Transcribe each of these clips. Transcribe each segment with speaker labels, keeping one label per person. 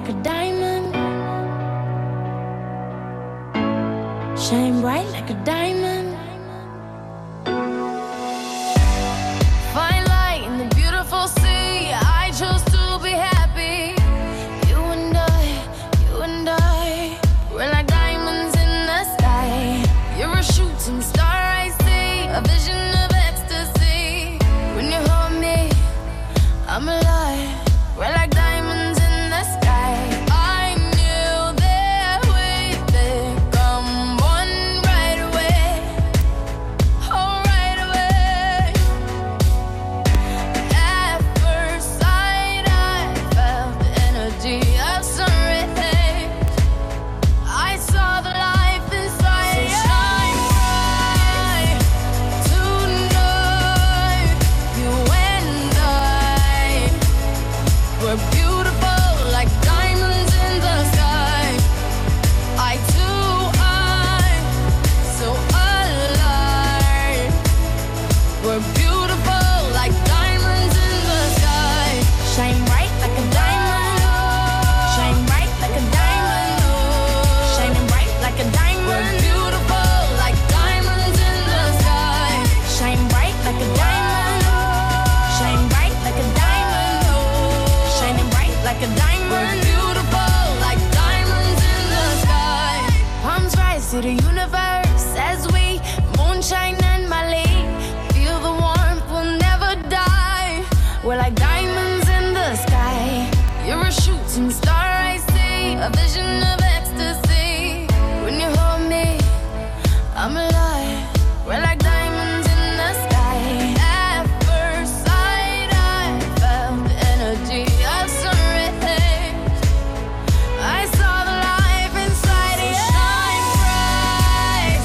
Speaker 1: like a diamond. Shine bright like a diamond. Fine light in the beautiful sea. I chose to be happy. You and I, we're like diamonds in the sky. You're a shooting star, I see, a vision of ecstasy. When you hold me, I'm alive. We're like diamonds in the sky. I knew that we'd become one right away. Oh, right away. At first sight, I felt the energy of sun rays. I saw the life inside. So shine bright tonight. You and I, we're beautiful like diamonds in the sky. I too, I'm so alive. We're beautiful like diamonds in the sky. Shine bright like a diamond. Shine bright like a diamond. Shining bright like a diamond. We're beautiful like diamonds in the sky. Shine bright like a diamond. Shine bright like a diamond. Shining bright like a diamond. We're beautiful like diamonds in the sky. Palms rise to the universe as we moonshine and Mali. Feel the warmth, we'll never die. We're like diamonds in the sky. You're a shooting star, I see, a vision of ecstasy. When you hold me, I'm alive. We're like diamonds in the sky. At first sight, I felt the energy of sun rays. I saw the life inside you. Shine bright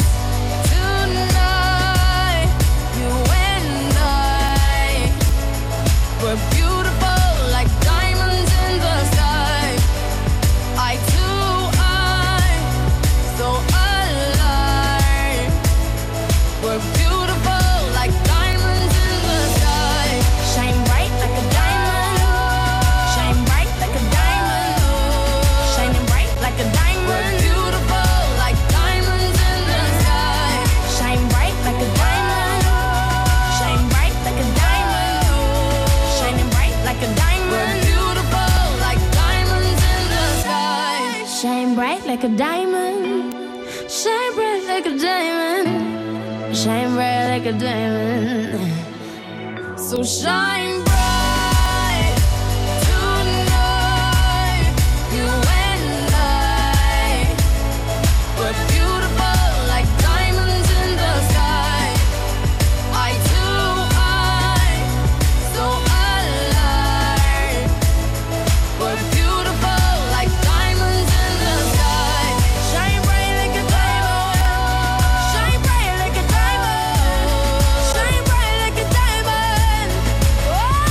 Speaker 1: tonight. You and I, we're beautiful like diamonds in the sky. I too, I'm so alive. We're beautiful like diamonds in the sky. Shine bright like a diamond. Shine bright like a diamond. Shining bright like a diamond. We're beautiful like diamonds in the sky. Shine bright like a diamond. Shine bright like a diamond. Shining bright like a diamond. We're beautiful like diamonds in the sky. Shine bright like a diamond. Shine bright like a diamond. Shine bright like a diamond. So shine bright tonight. You and I, we're beautiful like diamonds in the sky. I too, I'm so alive. We're beautiful like diamonds in the sky. Shine bright like a diamond. Shine bright like a diamond. Shine bright like a diamond. Oh,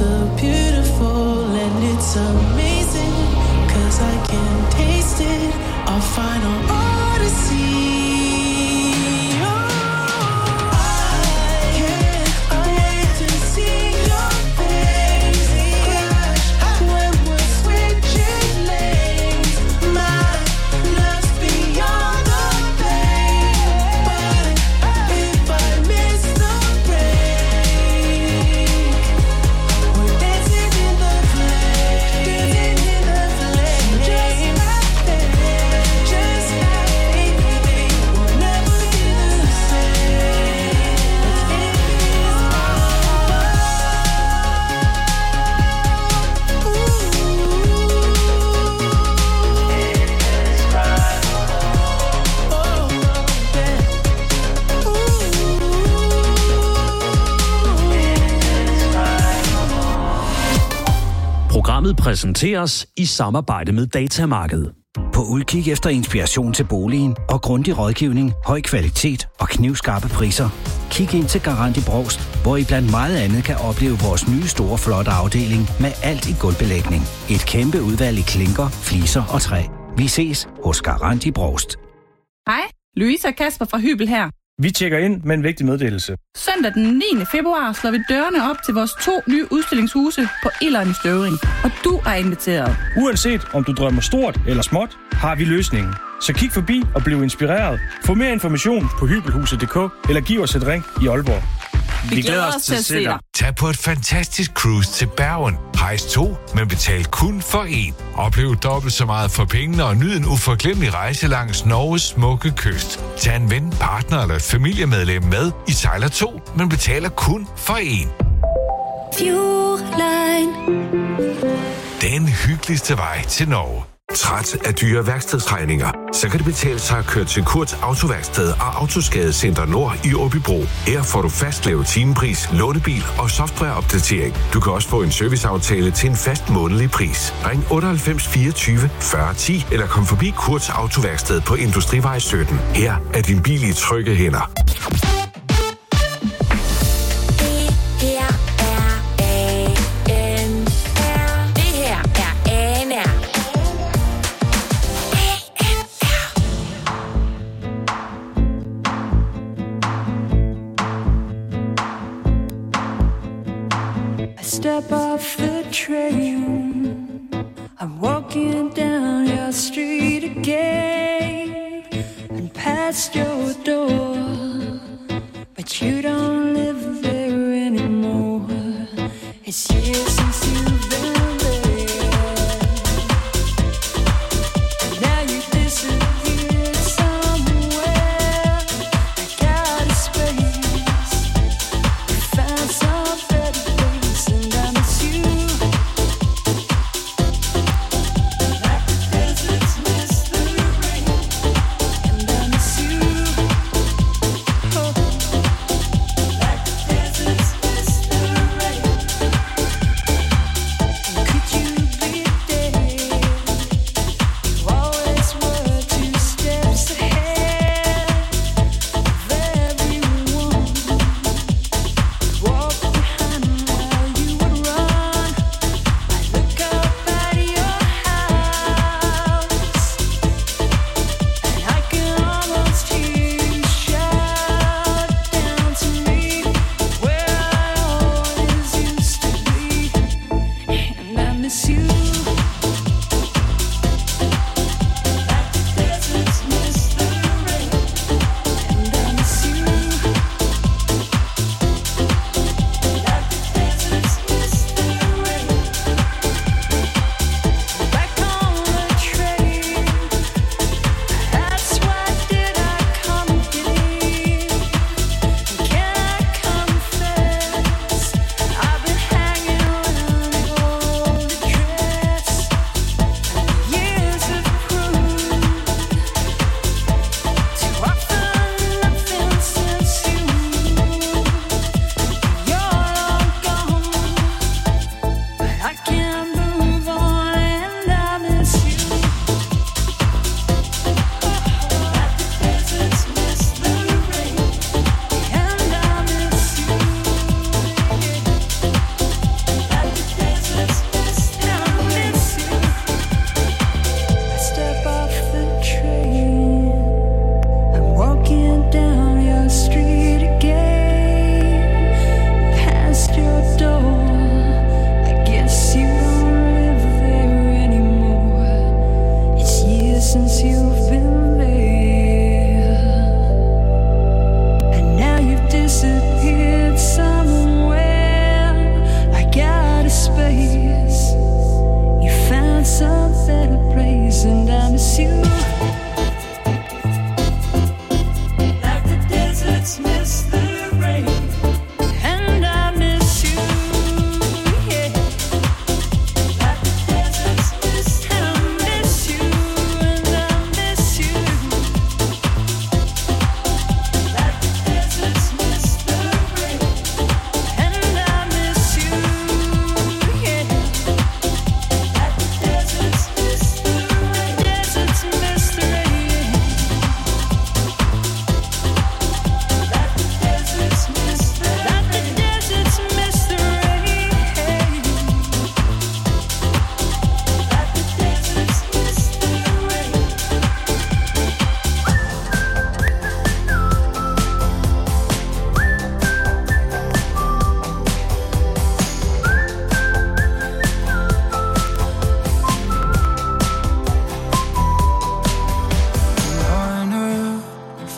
Speaker 2: so beautiful and it's amazing, 'cause I can taste it, our final odyssey.
Speaker 3: Programmet præsenteres i samarbejde med Datamarkedet.
Speaker 4: På udkig efter inspiration til boligen og grundig rådgivning, høj kvalitet og knivskarpe priser. Kig ind til Garant i Brovst, hvor I blandt meget andet kan opleve vores nye store flotte afdeling med alt i gulvbelægning. Et kæmpe udvalg i klinker, fliser og træ. Vi ses hos Garant i Brovst.
Speaker 5: Hej, Louise og Kasper fra Hybel her.
Speaker 6: Vi tjekker ind med en vigtig meddelelse.
Speaker 5: Søndag den 9. februar slår vi dørene op til vores 2 nye udstillingshuse på Ilderen i Støvring. Og du er inviteret.
Speaker 6: Uanset om du drømmer stort eller småt, har vi løsningen. Så kig forbi og bliv inspireret. Få mere information på hybelhuset.dk eller giv os et ring i Aalborg.
Speaker 5: Vi glæder os til at se dig.
Speaker 7: Tag på et fantastisk cruise til Bergen. Rejs 2, men betal kun for 1. Oplev dobbelt så meget for pengene og nyd en uforglemmelig rejse langs Norges smukke kyst. Tag en ven, partner eller et familiemedlem med. I sejler 2, men betaler kun for 1.
Speaker 1: Fueline.
Speaker 7: Den hyggeligste vej til Norge. Træt af dyre værkstedsregninger? Så kan det betale sig at køre til Kurts Autoværksted og Autoskadecenter Nord i Åbybro. Her får du fast lavet timepris, lånebil og softwareopdatering. Du kan også få en serviceaftale til en fast månedlig pris. Ring 98 24 40 10 eller kom forbi Kurts Autoværksted på Industrivej 17. Her er din bil i trygge hænder.
Speaker 2: Step off the train, I'm walking down your street again and past your door, but you don't live there anymore. It's years since you've been there, now you disappeared somewhere. I got a space, found some better place, and I miss you like the deserts miss the rain, and I miss you.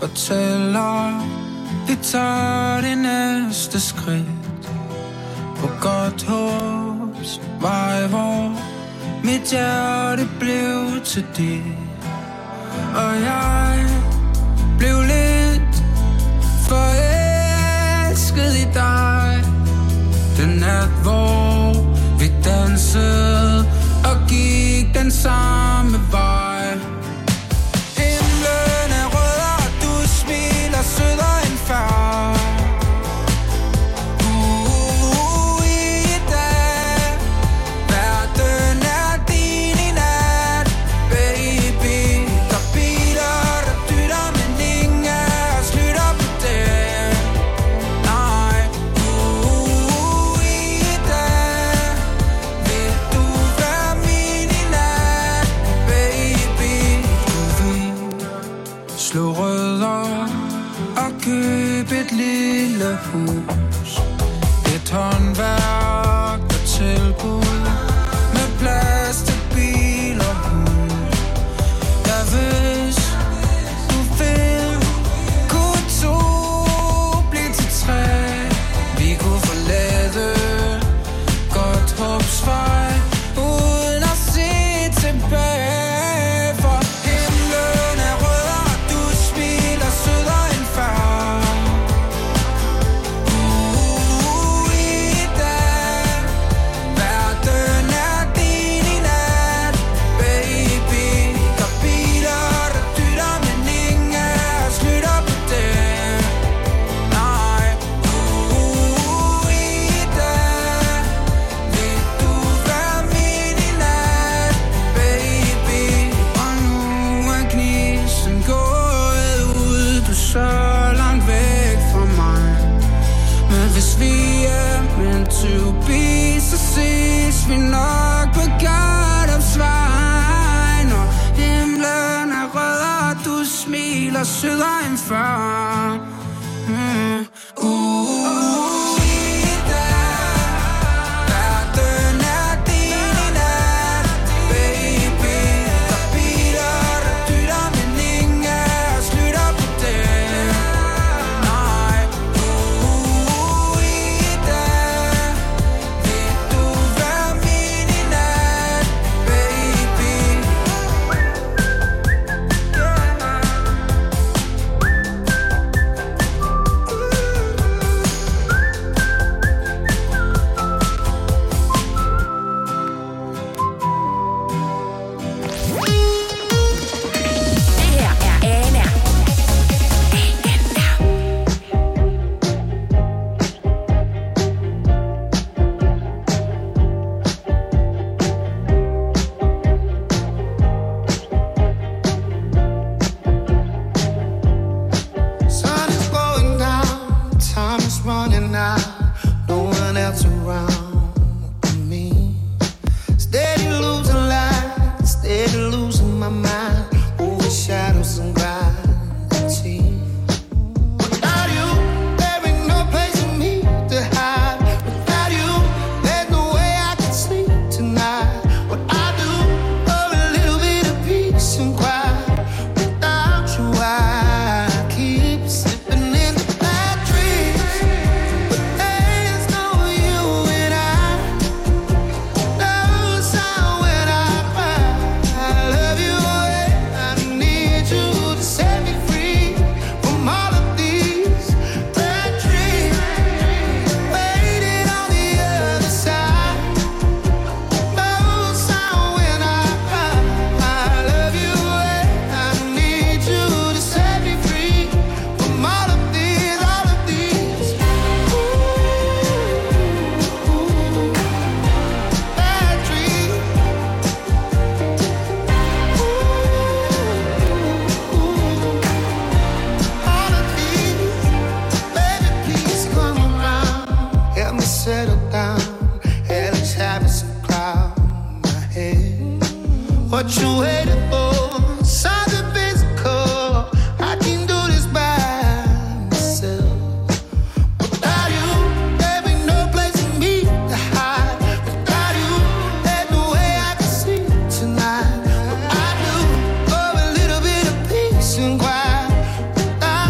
Speaker 8: fortæller, vi tager det næste skridt på godt håbs vej, hvor mit hjerte blev til dit. Og jeg blev lidt forelsket i dig. Den nat, hvor vi dansede og gik den samme vej. Himlen er rød, og du smiler sødere end før. I dag, verden er din i nat, baby. Der biler, der dytter, men ingen af os lytter på det. Nej, i dag, vil du være min i nat, baby. Du vil slå rødder og købe et lille hus, et håndværk og tilbud med plads til bil og hund. Ja, hvis du vil, kunne to blive til tre. Vi kunne forlade godt håbsvej uden at se tilbage. For himlen er rød, og du smiler sødere end før. I dag, verden er din i nat, baby. Der biler, der dytter, men ingen af os lytter på det. Nej, i dag, vil du være min i nat, baby. Og nu er gnisten gået ud, du er så langt væk fra mig. Men hvis vi er meant to be, så ses vi nok på Gardopsvej. Når himlen er rød, og du smiler sødere end før. I dag, verden er din i nat, baby. Der biler, der dytter, men ingen af os lytter på det. Nej, i dag, vil du være min i nat, baby.
Speaker 1: Det her er ANR.
Speaker 8: Sun is going down, time is running out, no one else around me. Steady losing light, steady losing my mind, over shadows and gravity. Without you, there ain't no place for me to hide. Without you, there's no way I can sleep tonight. What I do, oh, a little bit of peace and quiet. Without you, I keep slipping into bad dreams. But there's no you and I. No sound when I cry. I love you, I need you to set me free from all of these bad dreams. Waiting on the other side. No sound when I cry. I love you, I need you to set me free from all of these bad dreams. All of these, baby, please come around. Help me settle down. Hell's having some cloud in my head. What you waiting for? Something physical. I can do this by myself. Without you, there ain't no place for me to hide. Without you, there's no way I can sleep tonight. What I do, oh, a little bit of peace and quiet. Without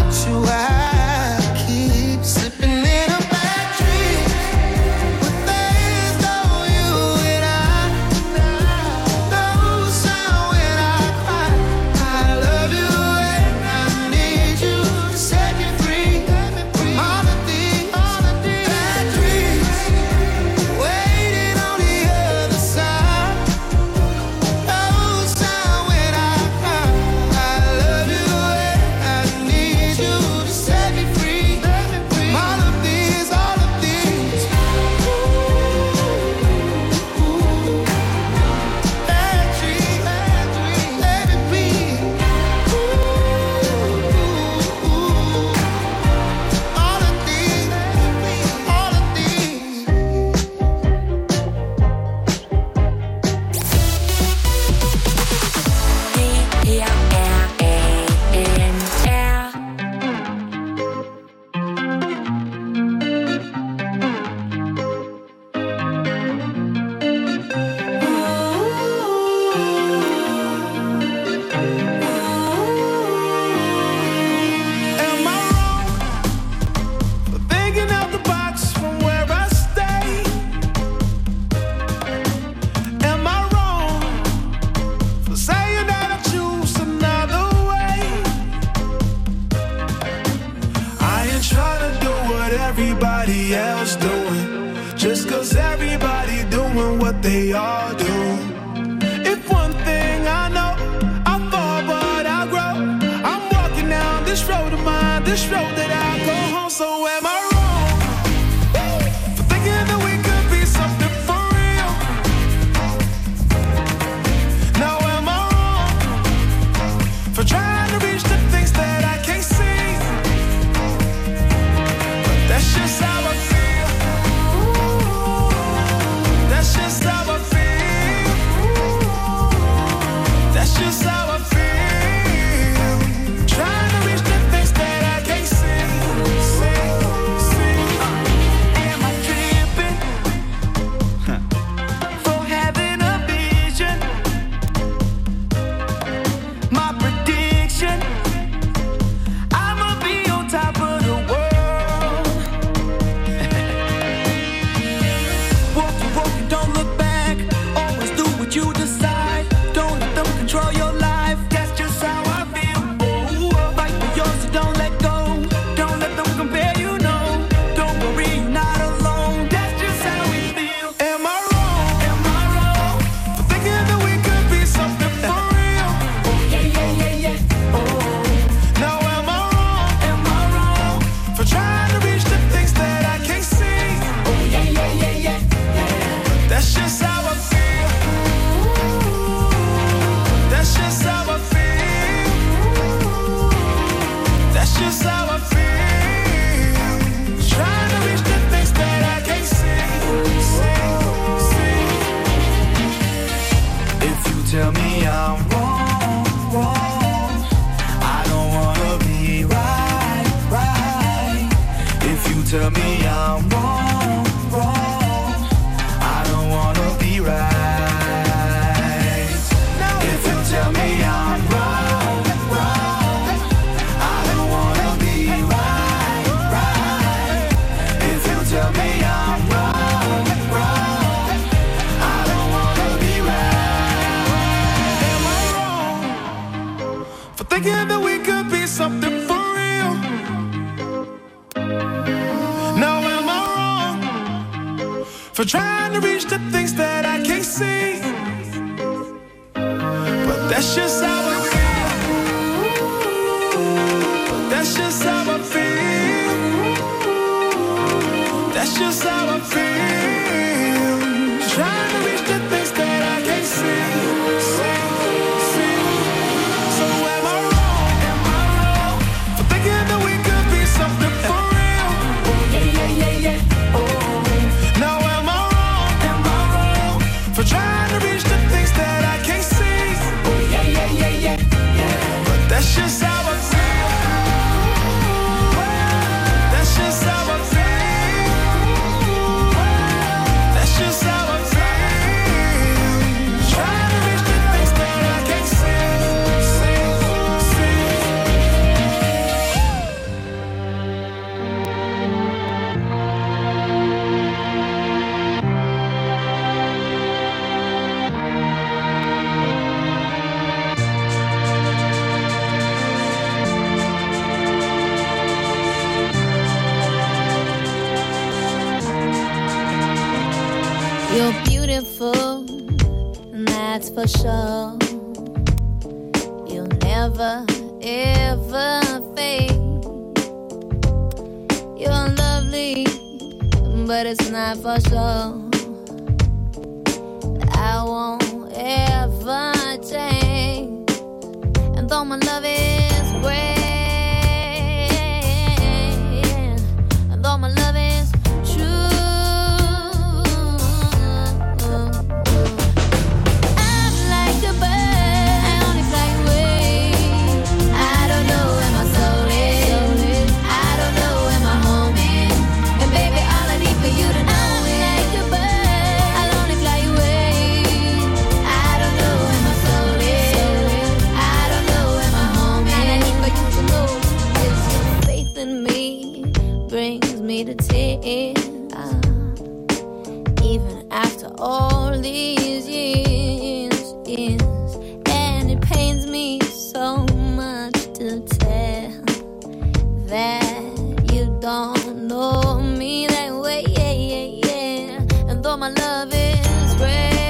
Speaker 9: they all do. If one thing I know, I fall but I grow. I'm walking down this road of mine, this road that I go home. So am I wrong for thinking that we could be something for real? Now am I wrong for trying to reach the things that I can't see? But that's just how I feel. That's just how I feel. That's just how I feel. Trying to reach the things that I can't see. Am I tripping for having a vision? My prediction, I'ma be on top of the world. Walk, don't look back. Always do what you decide. Don't let them control your life. That's just how I feel. Fight for yours, so don't let go. Don't let them compare you, no. Don't worry, you're not alone. That's just how we feel. Am I wrong? Am I wrong for thinking that we could be something for real? Yeah. Now am I wrong? Am I wrong for trying to reach the things that I can't see? Yeah. That's just how I feel. That's just how I feel. That's just how I feel. Trying to reach the things that I can't see. If you tell me I'm wrong, I don't wanna be right. If you tell me I'm wrong, I don't wanna be right. If you tell me I'm wrong, I don't wanna be right. If you tell me I'm wrong, I don't wanna be right. Am I wrong for thinking that we could be something for real? Now am I wrong for trying to reach the things that I can't see? But that's just how I feel. That's just how I feel. That's just how I feel. Trying to reach the things that I can't see. So am I wrong? Am I wrong for thinking that we could be something for real? Yeah. Now am I wrong? Am I wrong for trying to reach the things that I can't see? Yeah. But that's just how I feel. That's just how I feel. That's just how I feel. Trying to reach the things that I can't see.
Speaker 1: You're beautiful, and that's for sure. You'll never, ever fade. You're lovely, but it's not for sure. I won't ever change. And though my love is great, and though my love is true, I'm like a bird, I only fly away. I don't know where my soul is, I don't know where my home is. And baby, all I need for you to know is I'm like a bird, I'll only fly away. I don't know where my soul is, I don't know where my home is. And I need for you to know is your faith in me brings me to tears. Even after all these years, and it pains me so much to tell that you don't know me that way, And though my love is great,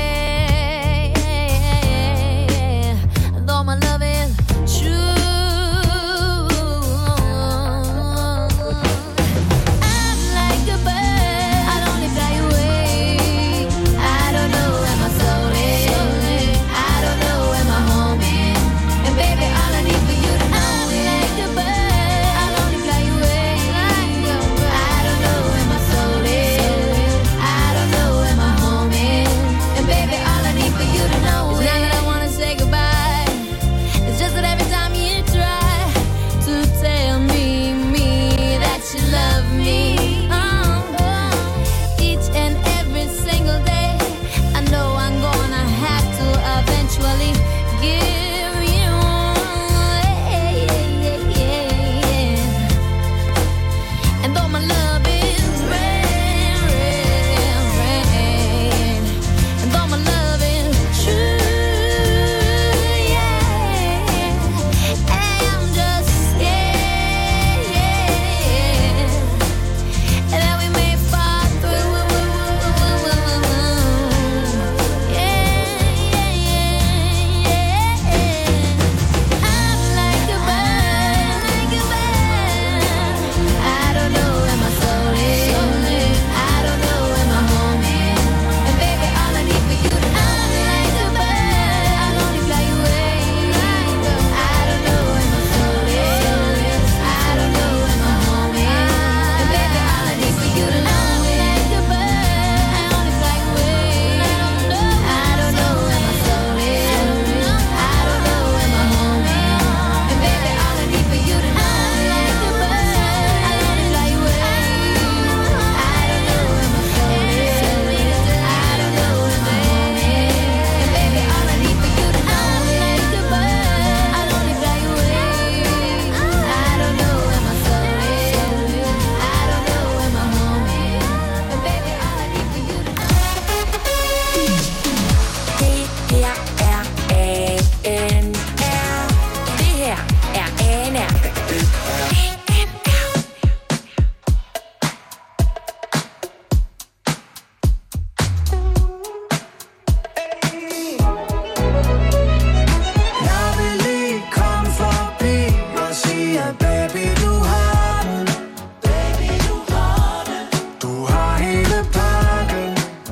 Speaker 9: baby, du har den. Baby, du har den. Du har hele pakken.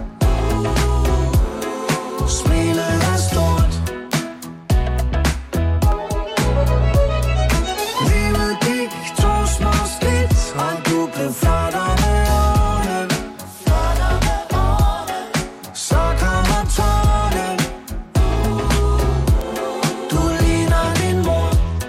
Speaker 9: Smilet er stort. Livet gik 2 små skridt, og du blev flottere med årene. Flottere med årene. Så kommer tårne. Du ligner din mor.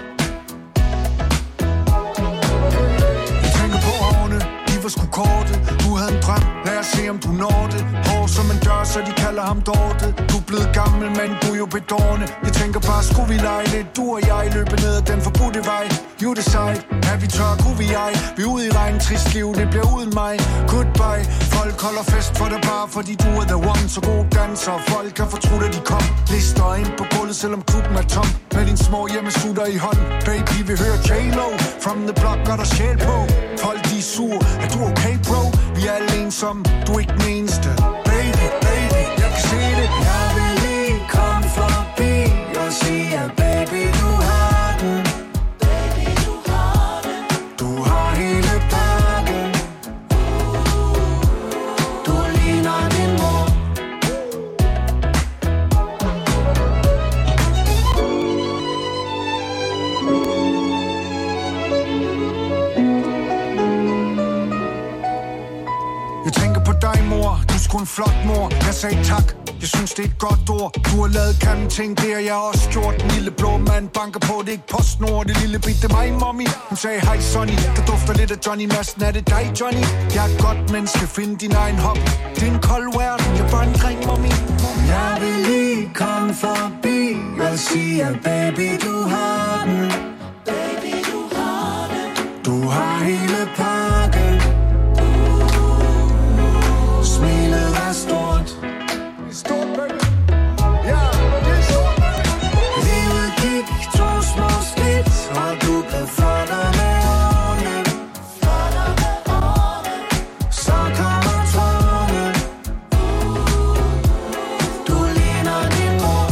Speaker 9: Jeg tænker på årene, de var sgu korte. Du havde en drøm, lad os se om du når det. Hår som en dør, så de kalder ham Dorte. Du er blevet gammel, men du er jo bedårende. Jeg tænker bare, skulle vi lege lidt, du og jeg løbe ned ad den forbudte vej. You decide, er vi tør, kunne vi ej. Vi er ude i regn, trist liv, det bliver uden mig. Goodbye, folk holder fest for dig bare, fordi du er the one. Så god danser, folk kan fortrudt, at de kom. Lister ind på gulvet, selvom klubben er tom. Med din små hjemmesutter i hånd. Baby, vi hører J-Lo, from the block, gør der sjæl på. Folk de er sur, er du okay, bro? Vi er alle ensomme, du er ikke den eneste. Baby, baby, jeg kan se det. Jeg vil lige komme forbi og sige, at baby, du har den. Baby, du har den. Du har hele pakken. Du ligner din mor. Jeg tænker på dig, mor. Du er sgu en flot mor. Jeg sagde tak. Jeg synes, det er et godt ord. Du har lavet grimme ting, det har jeg også gjort. Den lille blå mand banker på, det er ikke PostNord. Det lille bit, det er mig, mommy. Hun sagde, hej Sonny. Der dufter lidt af Johnny Madsen. Er det dig, Johnny? Jeg er et godt menneske, find din egen hobby. Det er en kold verden, jeg er bare en dreng, mommy. Jeg vil lige komme forbi og sige, at baby, du har den. Baby, du har den. Du har hele pakken. Smilet er stort. Stort, baby. Ja, det er stort, baby. Livet gik 2 små skridt, og du blev flottere med årene. Flottere med årene. Så kommer tårne. Du ligner din mor.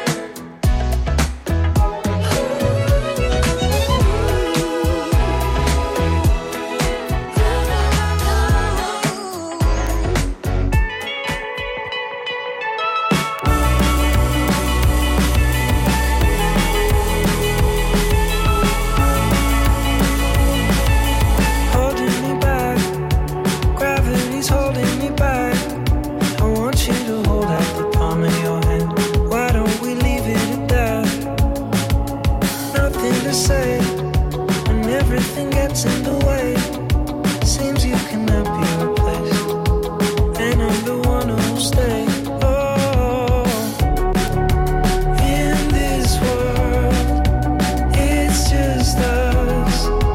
Speaker 2: Holding me back, gravity's holding me back. I want you to hold out the palm of your hand. Why don't we leave it at that? Nothing to say when everything gets in the way. Seems you cannot be replaced, and I'm the one who'll stay. Oh, in this world, it's just us.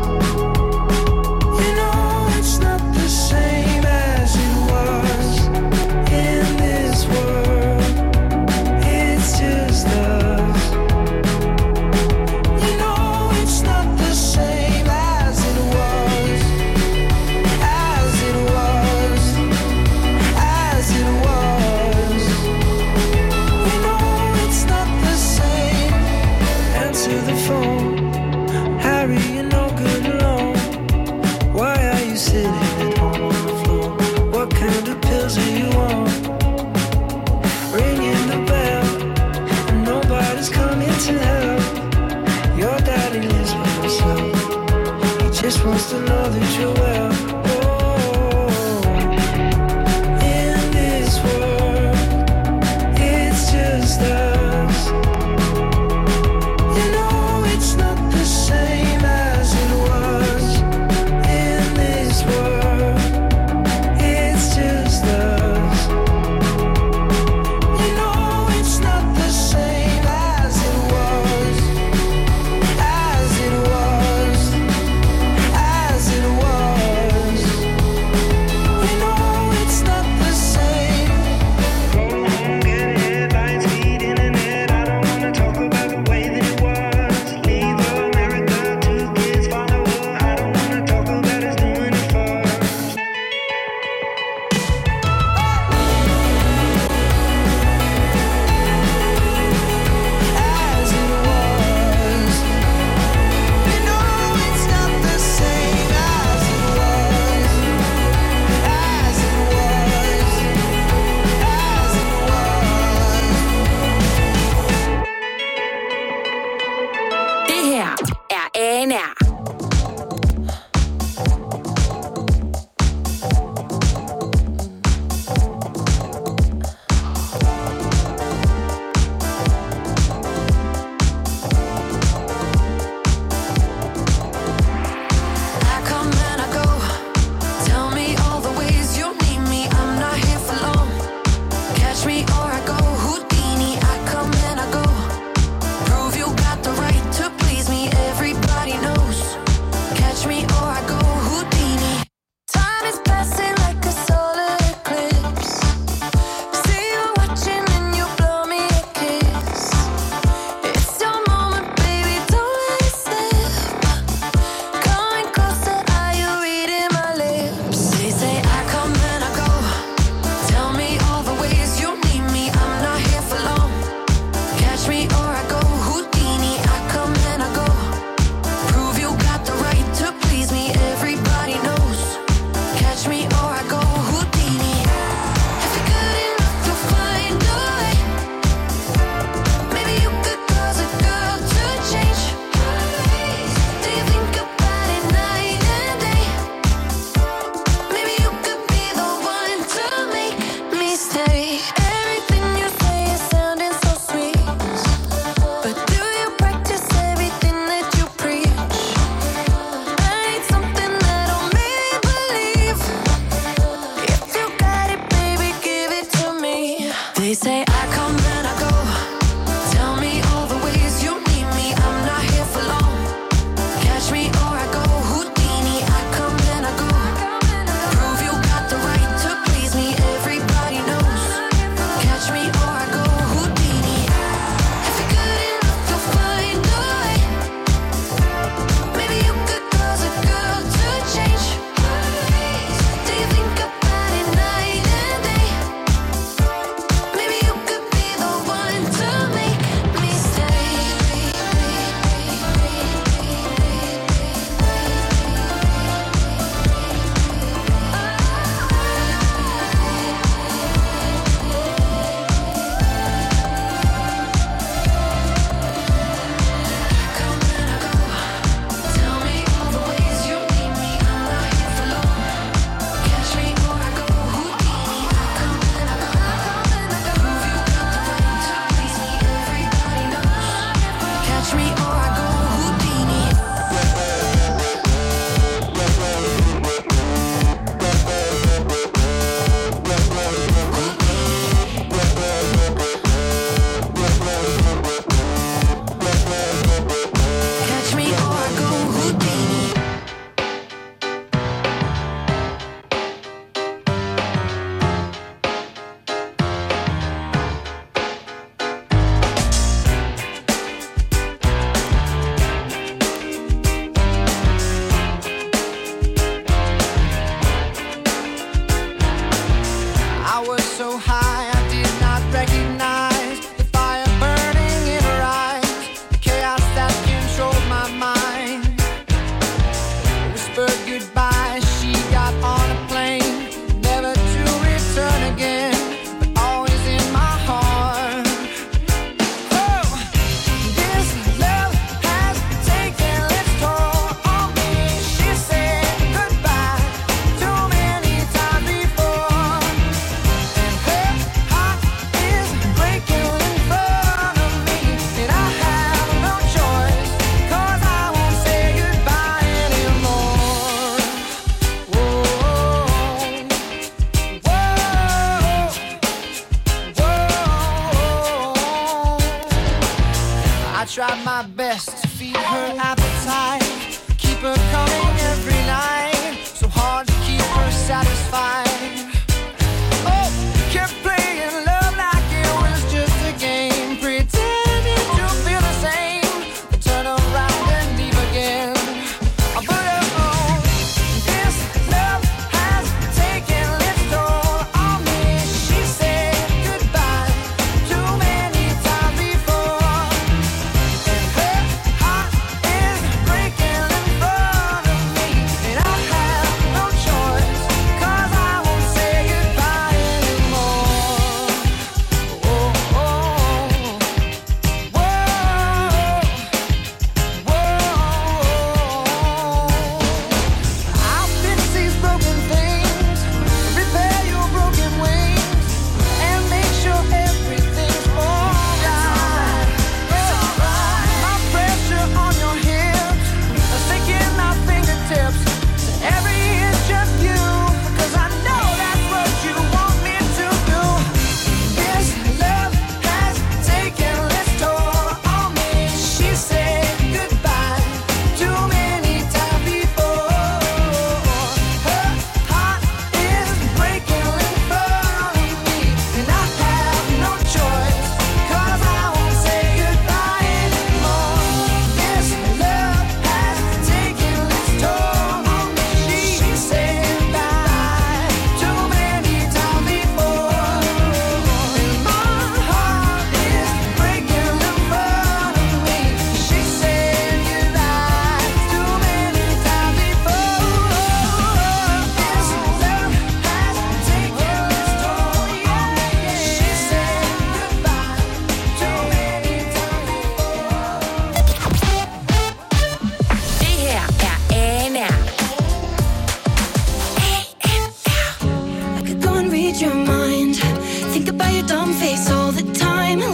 Speaker 2: You know it's not the same as it was. In this world, it's just us. You know it's not the same as it was. As it was. As it was. You know it's not the same. Answer the phone. Harry, you're no good alone. Why are you sitting at home on the floor? What kind of pills are you on? Ringing the bell, and nobody's coming to help. Your daddy lives by himself. He just wants to know that you're well. Oh, in this world, it's just us. You know it's not the same as it was. In this world, it's just us. You know it's not the same as it was. As it was. As it was.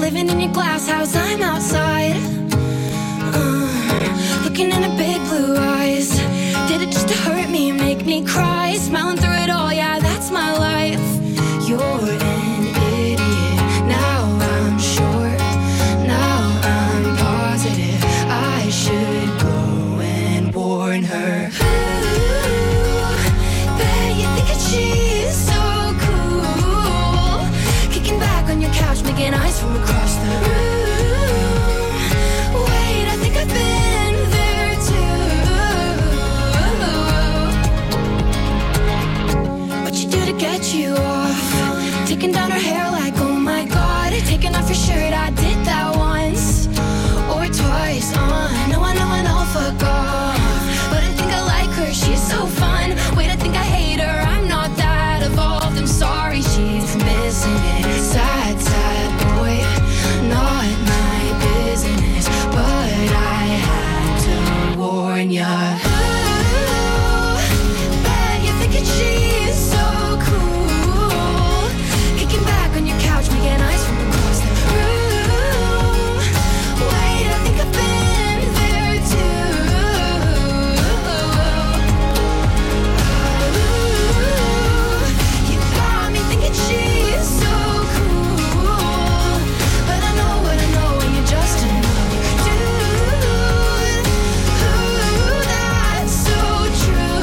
Speaker 1: living in your glass house, I'm outside. Looking in her big blue eyes. Did it just to hurt me, make me cry? Smiling through it all, yeah, that's my life. You're an idiot. Now I'm sure. Now I'm positive. I should go and warn her. Ooh, bet you think that she's so cool. Kicking back on your couch, making eyes from across the room. Wait, I think I've been there too. What you do to get you off? Taking down her hair like, oh my god. Taking off your shirt, I did that once or twice. I know, fuck off. But I think I like her, she's so fun. Wait, I think I hate her, I'm not that evolved. I'm sorry, she's missing it. Sad, sad boy, not my business. But I had to warn ya. Ooh, bet you think that she's so cool. Kicking back on your couch, making eyes from across the room. Wait, I think I've been there too. You got me thinking she's so cool. But I know what I know, and you're just another dude. Ooh, that's so true.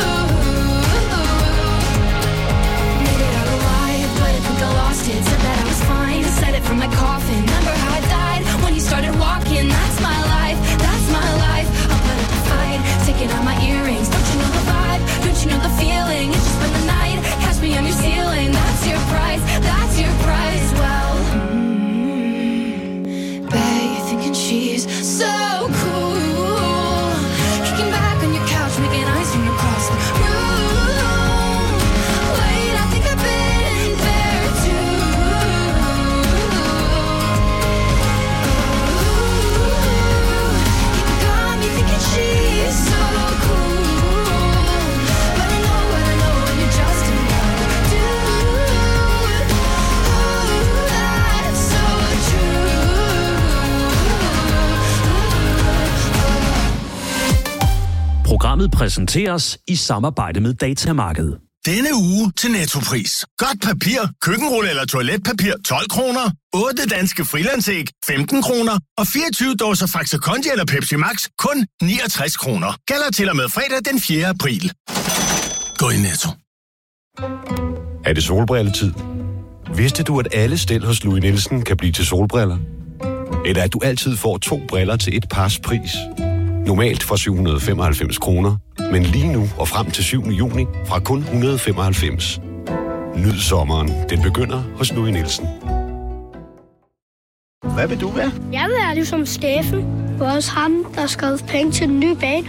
Speaker 1: Made it out alive, but I think I lost it. Said that I was fine, said it from my coffin. Remember how I died when you started walking? That's my life, that's my life. I'll put up a fight, taking out my earrings. Don't you know the vibe? Don't you know the feeling? It's just been the night, catch me on your ceiling. That's your price, that's your price. Well, bet you're thinking she's so cool. Kicking back on your couch, making eyes from across the room. Wait, I think I've been there too. You got me thinking she's so cool. But I know what I know, and you're just another dude. Ooh, that's so true.
Speaker 3: Programmet præsenteres i samarbejde med Datamarkedet.
Speaker 10: Denne uge til Nettopris. Godt papir, køkkenrulle eller toiletpapir 12 kroner. 8 danske frilandsæg 15 kroner. Og 24 dåser Faxe Kondi eller Pepsi Max kun 69 kroner. Gælder til og med fredag den 4. april. Gå i Netto.
Speaker 11: Er det solbrilletid? Vidste du, at alle stel hos Louis Nielsen kan blive til solbriller? Eller at du altid får 2 briller til et pars pris? Normalt for 795 kroner, men lige nu og frem til 7. juni fra kun 195. Nyd sommeren. Den begynder hos Louis Nielsen.
Speaker 12: Hvad vil du være?
Speaker 13: Jeg vil være ligesom Steffen. Det var også ham, der skrev penge til den nye bane.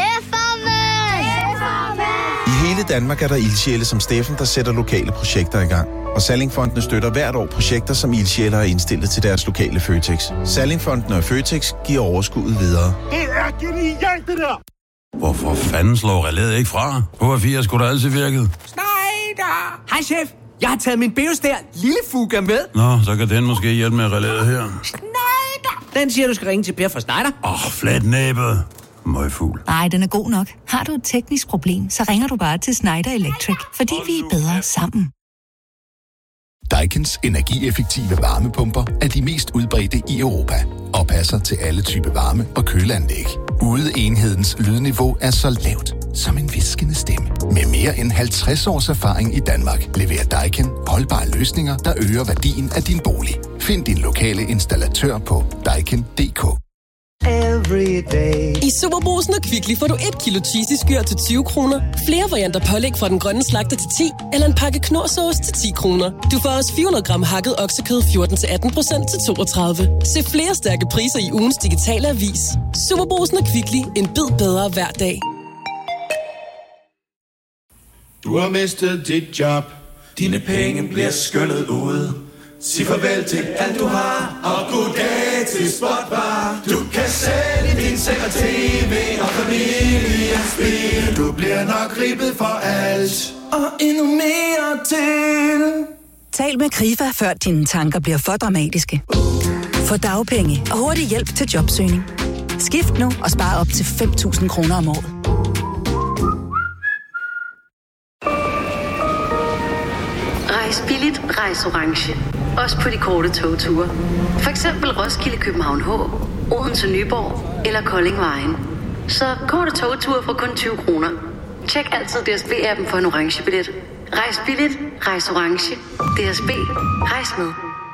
Speaker 12: I hele Danmark er der ildsjæle som Steffen, der sætter lokale projekter i gang. Og Sallingfondene støtter hvert år projekter, som ildsjæle har indstillet til deres lokale Føtex. Sallingfondene og Føtex giver overskuddet videre.
Speaker 14: Det er genialt, det der! Hvorfor fanden slår relæet ikke fra? H4 skulle da altid virket.
Speaker 15: Schneider! Hej, chef! Jeg har taget min Beostær lille Fuga med.
Speaker 14: Nå, så kan den måske hjælpe med relæet her.
Speaker 15: Schneider! Den siger, du skal ringe til Per fra Schneider.
Speaker 14: Flatnæbet. Møgfugl.
Speaker 16: Nej, den er god nok. Har du et teknisk problem, så ringer du bare til Schneider Electric, fordi vi er bedre sammen.
Speaker 17: Daikin's energieffektive varmepumper er de mest udbredte i Europa og passer til alle typer varme- og køleanlæg. Udeenhedens lydniveau er så lavt som en hviskende stemme. Med mere end 50 års erfaring i Danmark leverer Daikin holdbare løsninger, der øger værdien af din bolig. Find din lokale installatør på daikin.dk.
Speaker 18: I Superbrugsen og Kvickly får du 1 kilo cheesy skyr til 20 kroner, flere varianter pålæg fra Den Grønne Slagter til 10, eller en pakke knorrsauce til 10 kroner. Du får også 400 gram hakket oksekød 14-18% til 32. Se flere stærke priser i ugens digitale avis. Superbrugsen og Kvickly. En bid bedre hver dag.
Speaker 19: Du har mistet dit job. Dine penge bliver skyllet ud. Sig farvel til alt du har, og goddag til Spotbar. Du kan sælge din seng og tv og familiens bil. Du bliver nok ribbet for alt, og endnu mere til.
Speaker 20: Tal med Krifa, før dine tanker bliver for dramatiske. Få dagpenge og hurtig hjælp til jobsøgning. Skift nu og spar op til 5.000 kroner om året.
Speaker 21: Rejs billigt, rejs orange. Også på de korte togture. For eksempel Roskilde, København H, Odense, Nyborg eller Kolding Vejen. Så korte togture for kun 20 kroner. Tjek altid DSB-appen for en orange billet. Rejs billigt, rejs orange. DSB, rejs med.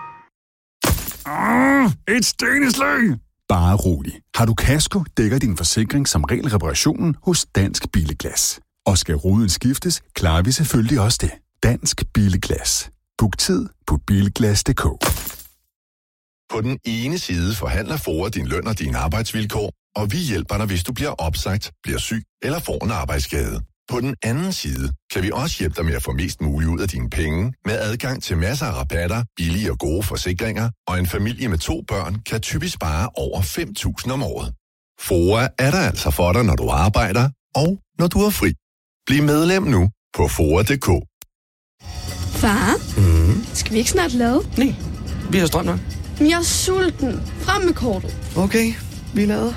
Speaker 22: Et steneslag! Bare rolig. Har du kasko, dækker din forsikring som regel reparationen hos Dansk Billeglas. Og skal ruden skiftes, klarer vi selvfølgelig også det. Dansk Billeglas. Book tid på bilglas.dk.
Speaker 23: På den ene side forhandler FOA din løn og dine arbejdsvilkår, og vi hjælper dig, hvis du bliver opsagt, bliver syg eller får en arbejdsskade. På den anden side kan vi også hjælpe dig med at få mest muligt ud af dine penge, med adgang til masser af rabatter, billige og gode forsikringer, og en familie med 2 børn kan typisk spare over 5.000 om året. FOA er der altså for dig, når du arbejder, og når du er fri. Bliv medlem nu på FOA.dk.
Speaker 24: Far, skal vi ikke snart lade?
Speaker 25: Nej, vi har strøm nok.
Speaker 24: Men jeg er sulten. Frem med kortet.
Speaker 25: Okay, vi lader.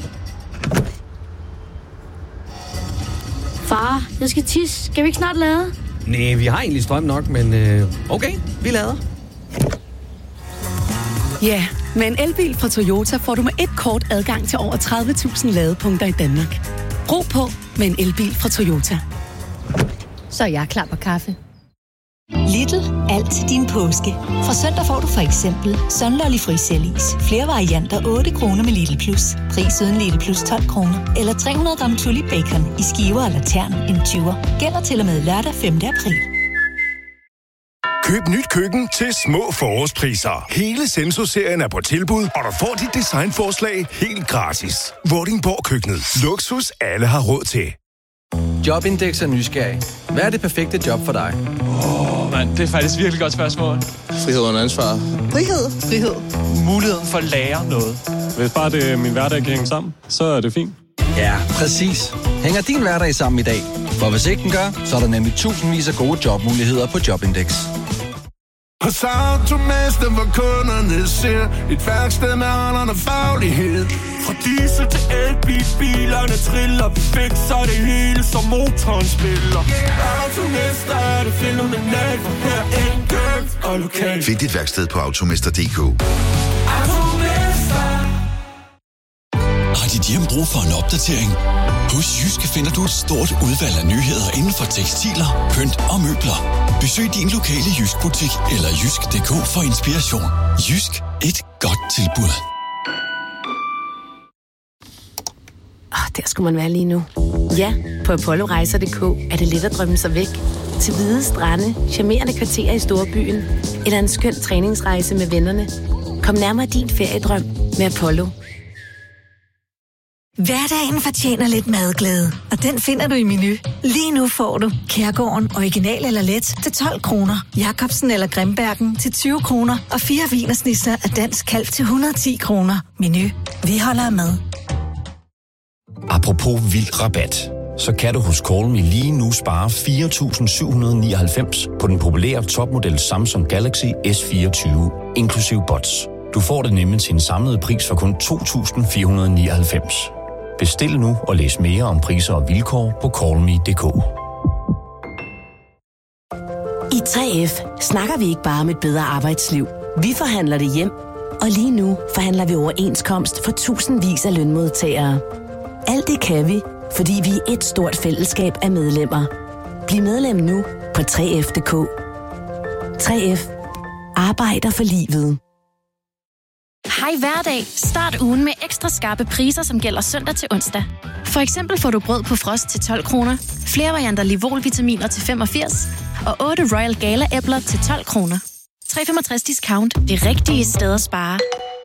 Speaker 24: Far, jeg skal tisse. Skal vi ikke snart lade?
Speaker 25: Nej, vi har egentlig strøm nok, men okay, vi lader.
Speaker 16: Ja, med en elbil fra Toyota får du med et kort adgang til over 30.000 ladepunkter i Danmark. Ro på med en elbil fra Toyota.
Speaker 26: Så er jeg klar på kaffe.
Speaker 16: Lidl, alt til din påske. Fra søndag får du for eksempel Sunlolly Frisellis. Flere varianter 8 kroner med Lidl Plus. Pris uden Lidl Plus 12 kroner. Eller 300 gram Tulip Bacon i skiver eller tern, en 20'er. Gælder til og med lørdag 5. april.
Speaker 22: Køb nyt køkken til små forårspriser. Hele Senso-serien er på tilbud, og du får dit designforslag helt gratis. Vordingborg Køkkenet. Luksus alle har råd til.
Speaker 27: Jobindex er nysgerrig. Hvad er det perfekte job for dig?
Speaker 28: Mand, det er faktisk virkelig et godt spørgsmål.
Speaker 27: Frihed under ansvar.
Speaker 28: Frihed. Muligheden for at lære noget.
Speaker 6: Hvis bare det min hverdag kan hænge sammen, så er det fint.
Speaker 27: Ja, præcis. Hænger din hverdag sammen i dag? For hvis ikke den gør, så er der nemlig tusindvis af gode jobmuligheder på Jobindex.
Speaker 19: Hos Automester, hvor kunderne ser et værksted med ånderne faglighed. Fra diesel til elbil, bilerne triller perfekt, så er det hele som motoren spiller. Automester er det fænomenalt, for her enkelt og lokalt.
Speaker 29: Find dit værksted på automester.dk.
Speaker 30: Har dit hjem brug for en opdatering? Hos Jysk finder du et stort udvalg af nyheder inden for tekstiler, pynt og møbler. Besøg din lokale Jysk-butik eller jysk.dk for inspiration. Jysk, et godt tilbud.
Speaker 26: Der skulle man være lige nu. Ja, på ApolloRejser.dk er det let at drømme sig væk. Til hvide strande, charmerende kvarterer i storbyen, eller en skøn træningsrejse med vennerne. Kom nærmere din feriedrøm med Apollo.
Speaker 20: Hverdagen fortjener lidt madglæde, og den finder du i Menu. Lige nu får du Kærgården original eller let til 12 kroner, Jacobsen eller Grimbergen til 20 kroner og 4 wienersnitzer af dansk kalv til 110 kroner. Menu. Vi holder med.
Speaker 31: Apropos vild rabat, så kan du hos Call.me lige nu spare 4.799 på den populære topmodel Samsung Galaxy S24, inklusiv bots. Du får det nemlig til en samlet pris for kun 2.499. Bestil nu og læs mere om priser og vilkår på callme.dk.
Speaker 26: I 3F snakker vi ikke bare om et bedre arbejdsliv. Vi forhandler det hjem, og lige nu forhandler vi overenskomst for tusindvis af lønmodtagere. Alt det kan vi, fordi vi er et stort fællesskab af medlemmer. Bliv medlem nu på 3F.dk. 3F. Arbejder for livet.
Speaker 32: Hej hverdag. Start ugen med ekstra skarpe priser, som gælder søndag til onsdag. For eksempel får du brød på frost til 12 kroner, flere varianter Livol-vitaminer til 85 og 8 Royal Gala-æbler til 12 kroner. 3,65 discount. Det rigtige sted at spare.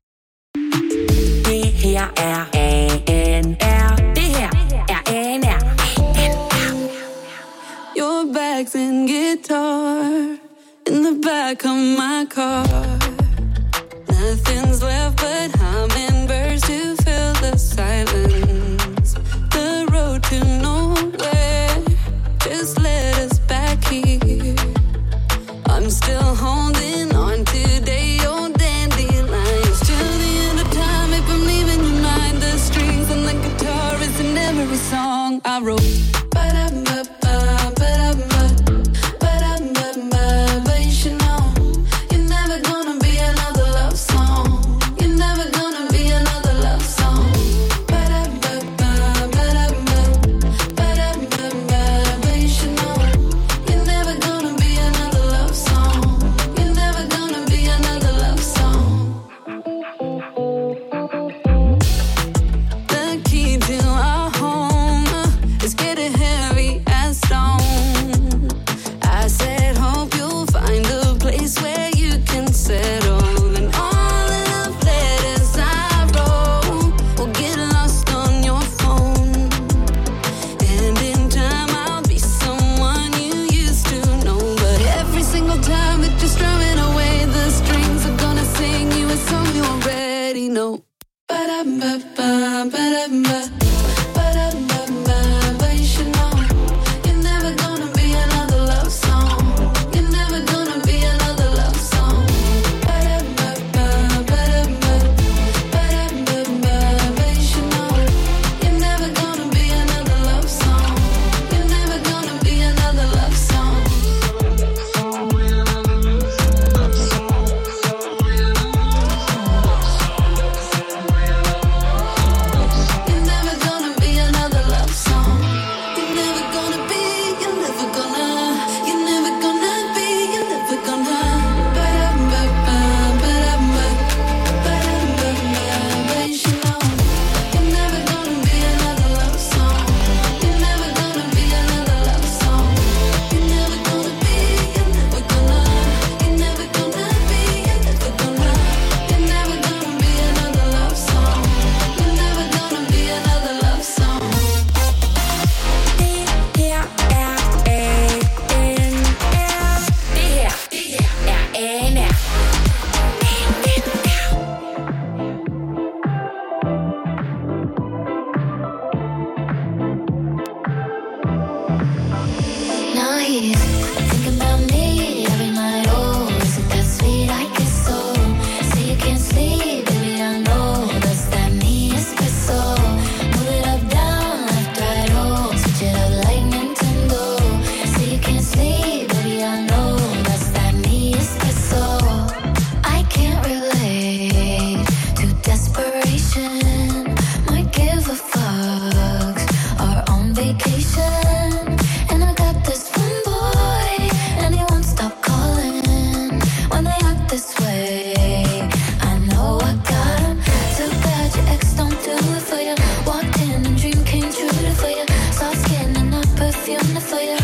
Speaker 33: Det her er ANR. Det her er ANR.
Speaker 34: Your bags and guitar in the back of my car. Nothing's left but hummingbirds to fill the silence. The road to nowhere just led us back here. I'm still home. tomorrow. But you should know you're never gonna be another love song. You're never gonna be another love song. But you should know you're never gonna be another love song. You're never gonna be another love song. The key to our home is getting heavy as stone. I said, hope you'll find a place where you can settle. And all the love letters I wrote will get lost on your phone. And in time I'll be someone you used to know. But every single time that you're strumming away, the strings are gonna sing you a song you already know. But you should know you're never gonna be another love song. You're never gonna be another love song. But you should know you're never gonna be another love song. You're never gonna be another love song. You're never gonna be another love song. You're never gonna be, you're never gonna, you're never gonna be, you're never gonna. But you should know you're never gonna be another love song. You're never gonna be another love song. You're never gonna be, you're never gonna, you're never gonna be, you're never gonna. You're never gonna be another love song. You're never gonna be another love song. Now he's thinking about me every night. Oh, is it that sweet? I guess so. Say you can't sleep, baby. I know that's that me espresso. Move it up, down, left, right. Oh, switch it up like Nintendo. Say you can't sleep, baby. I know that's that me espresso. I can't relate to desperation. Might give a fuck. Are on vacation. And I got this one boy, and he won't stop calling when they act this way. I know I got him. Too bad your ex don't do it for you. Walked in and dream came true for you. Soft skin and not perfume for you.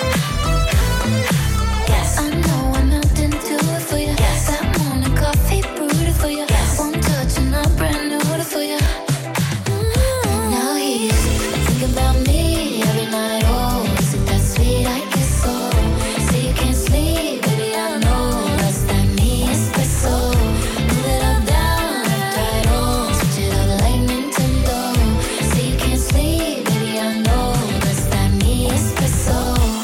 Speaker 34: Yes, I know I melted into it for you. Yes, that morning coffee brewed for you. Yes, one touch and I'm brand new for you. Now he's thinking about me every night. Oh, is it that sweet? I guess so. Say you can't sleep, baby. I know that's that me espresso. Move it up, down, left, right. Oh, switch it up like Nintendo. Say you can't sleep, baby. I know that's that me espresso.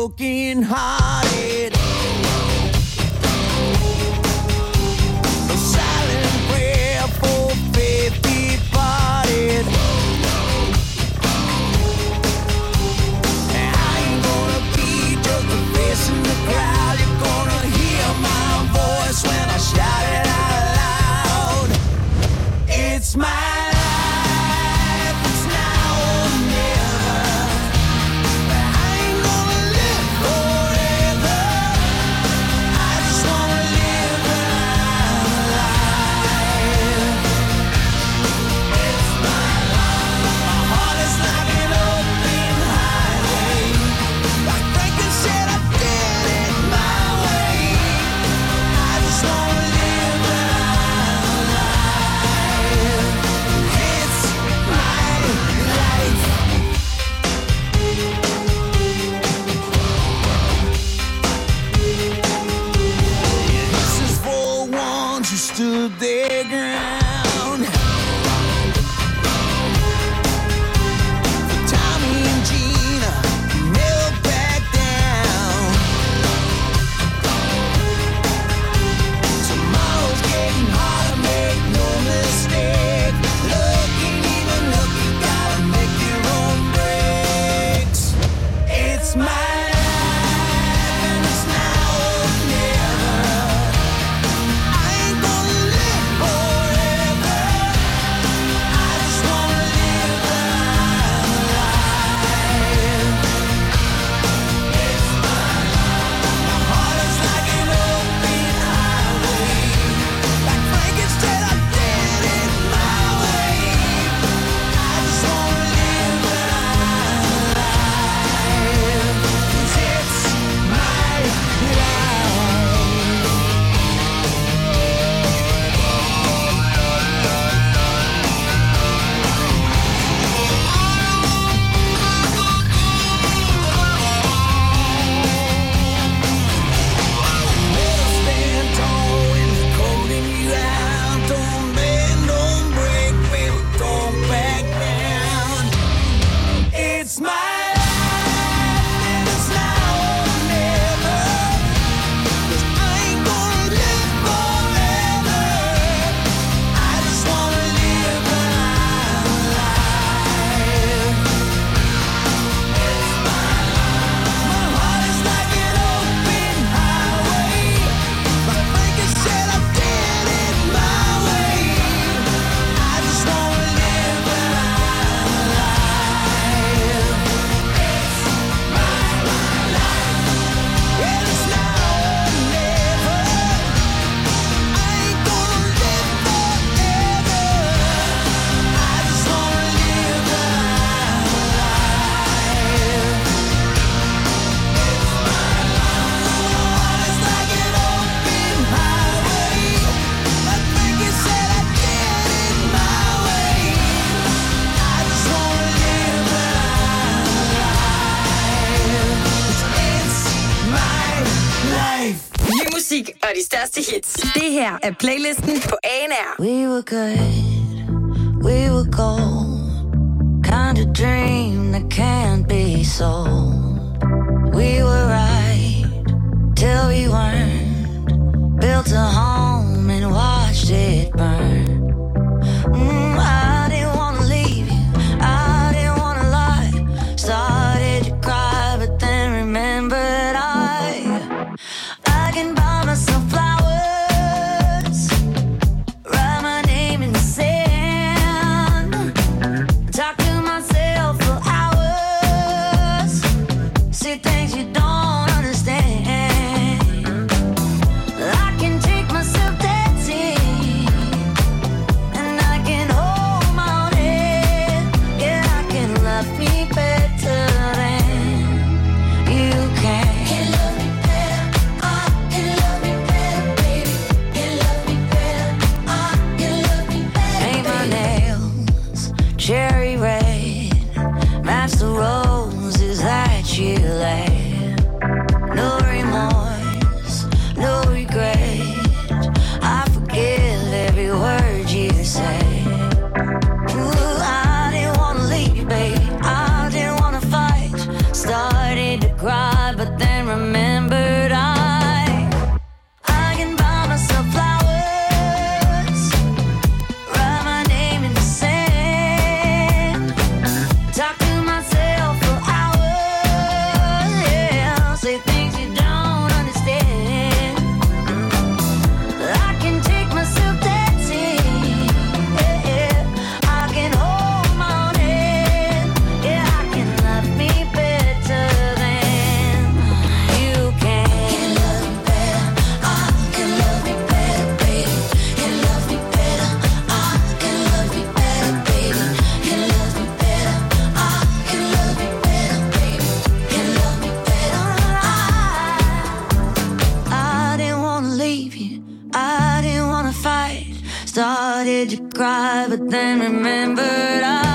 Speaker 1: broken hearted. A silent prayer for faith departed. And I ain't gonna be just a face in the crowd. You're gonna hear my voice when I shout it out loud. It's my life, it's now or never. I ain't gonna live forever. I just wanna live when I'm alive. It's my life. My heart is like an open highway. Like Franklin said, I did it my way. I just wanna live when I'm alive. It's my life. This is for ones who stood their ground. For Tommy and Gina, who never backed down. Tomorrow's getting harder, make no mistake. Look, ain't even look, you gotta make your own breaks. It's my life, and it's now or never. I ain't gonna live forever. I just wanna live when I'm alive. It's my life. My heart is like an open highway. Like Frankenstein, I did it my way. I just wanna live when I'm alive. 'Cause it's my life. Never stand tall when they're calling you out. Don't bend, don't break, baby, don't back down. It's my life, and it's now or never. 'Cause I ain't gonna live forever. I just wanna live when I'm alive. It's my life. My heart is like an open highway. Like Franklin said, I did it my way. I just wanna live when I'm alive. It's my life, and it's now or never. I ain't gonna live forever. I just wanna live when I'm alive. It's my life. My heart is like an open highway. Like Frankie said, I did it my way. I just wanna live when I'm alive. It's my life.
Speaker 33: Ny musik og de største hits. Det her er playlisten på ANR.
Speaker 34: We were good, we were gold. Kind of dream that can't be sold. We were right till we weren't. Built a home and watched it burn. I didn't wanna leave you, I didn't wanna lie. Started to cry, but then remembered I can buy myself flowers, write my name in the sand, talk to myself for hours, see things you don't understand. I can take myself dancing
Speaker 2: started to cry, but then remembered I